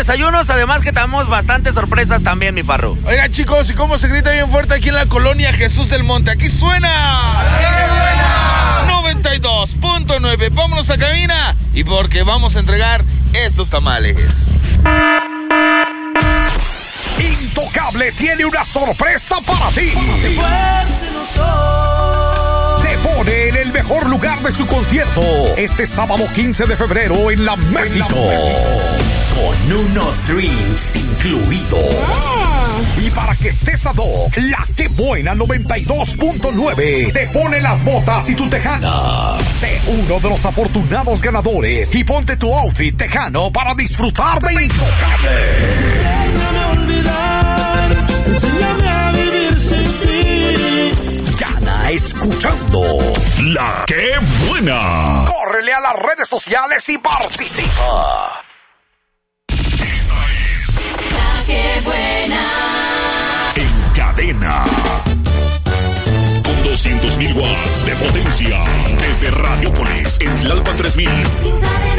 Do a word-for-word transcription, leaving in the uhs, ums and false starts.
desayunos, además que tenemos bastantes sorpresas también, mi Parro. Oigan, chicos, ¿y cómo se grita bien fuerte aquí en la colonia Jesús del Monte? ¡Aquí suena! noventa y dos punto nueve. Vámonos a cabina y porque vamos a entregar estos tamales. Intocable tiene una sorpresa para ti. Te pone en el mejor lugar de su concierto este sábado quince de febrero en la México. Con unos drinks incluidos. Y para que estés ad hoc, la Que Buena noventa y dos punto nueve te pone las botas y tu tejana. Sé uno de los afortunados ganadores y ponte tu outfit tejano para disfrutar de Intocable. Enséñame a vivir sin ti. Gana escuchando La Que Buena. Córrele a las redes sociales y participa. Esta es La Que Buena. En cadena. Con doscientos mil watts de potencia. Desde Radiopolis, en Tlalpan tres mil.